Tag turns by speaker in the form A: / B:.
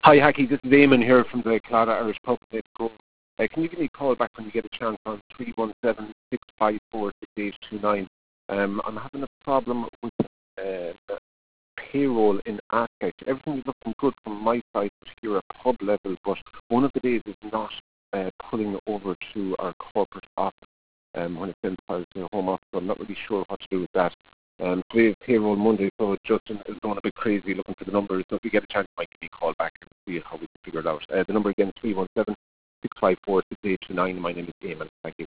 A: Hi, Hacky. This is Eamon here from the Clada Irish Pub. Can you give me a call back when you get a chance on 317-654-6829? I'm having a problem with payroll in Arctic. Everything is looking good from my side here at pub level, but one of the days is not pulling over to our corporate office when it's in the home office, so I'm not really sure what to do with that. Today is payroll Monday, so Justin is going a bit crazy looking for the numbers. So if you get a chance, Mike, give me a call back and see how we can figure it out. The number again is 317-654-6829. My name is Eamon. Thank you.